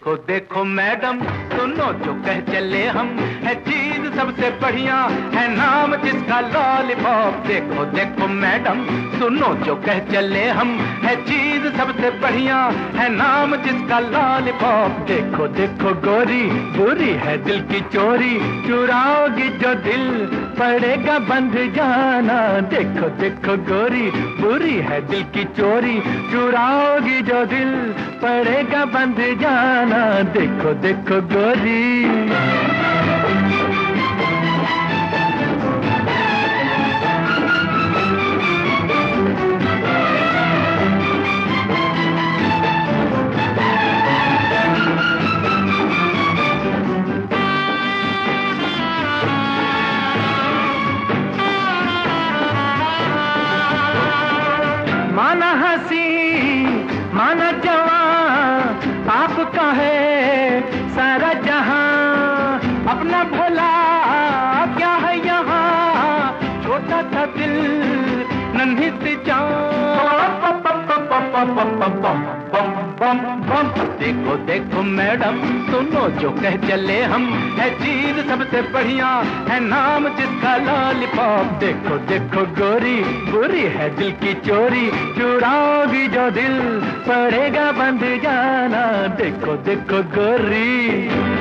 देखो देखो मैडम सुनो जो कह चले हम, है चीज सबसे बढ़िया है नाम जिसका लॉलीपॉप। देखो देखो मैडम सुनो जो कह चले हम, है चीज सबसे बढ़िया है नाम जिसका लॉलीपॉप। देखो देखो गोरी बुरी है दिल की चोरी, चुराओगी जो दिल पड़ेगा बंद जाना। देखो देखो गोरी बुरी है दिल की चोरी, चुराओगी जो दिल पड़ेगा बंद जाना। देखो देखो गोरी। माना हंसी माना जवां आपका है सारा जहां, अपना भला क्या है यहाँ, छोटा सा दिल नन्ही सी जान। देखो देखो मैडम सुनो जो कह चले हम, है चीज सबसे बढ़िया है नाम जिसका लॉलीपॉप। देखो देखो गोरी बुरी है दिल की चोरी, चुराओगी जो दिल पड़ेगा बंद जाना। देखो देखो गोरी।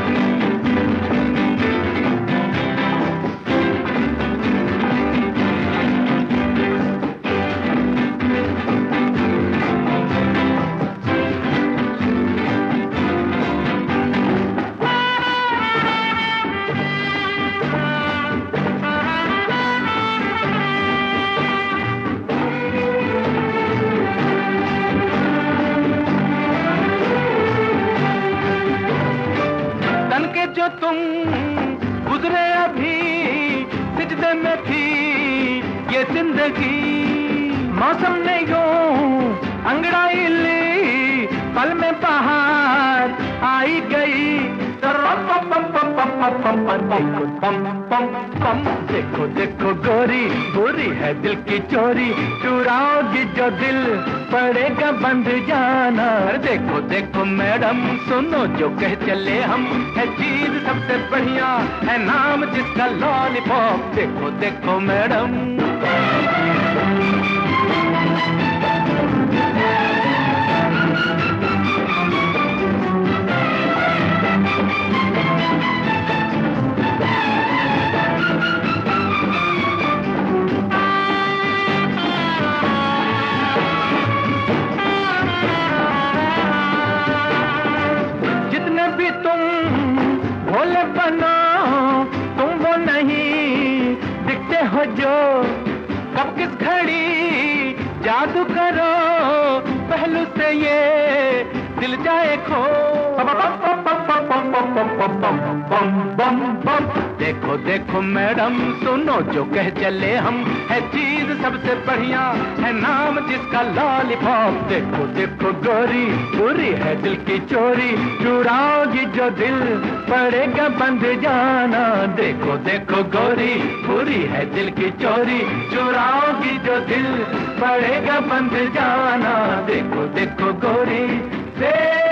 के जो तुम गुजरे अभी सिजदे में थी ये जिंदगी, मौसम ने यूं अंगड़ाई ली, पल में बाहर आई गई। देखो देखो गोरी बुरी है दिल की चोरी, चुराओगी जो दिल पड़ेगा बंद जाना। देखो देखो मैडम सुनो जो कह चले हम, है चीज सबसे बढ़िया है नाम जिसका लॉलीपॉप। देखो देखो मैडम। तुम भोले बनो तुम वो नहीं दिखते हो जो, कब किस घड़ी जादू करो पहलू से ये दिल जाए खो। देखो देखो मैडम सुनो जो कह चले हम, है चीज सबसे बढ़िया है नाम जिसका लॉलीपॉप। देखो देखो गोरी बुरी है दिल की चोरी, चुराओगी जो दिल पड़ेगा बंद जाना। देखो देखो गोरी बुरी है दिल की चोरी, चुराओगी जो दिल पड़ेगा बंद जाना। देखो देखो गोरी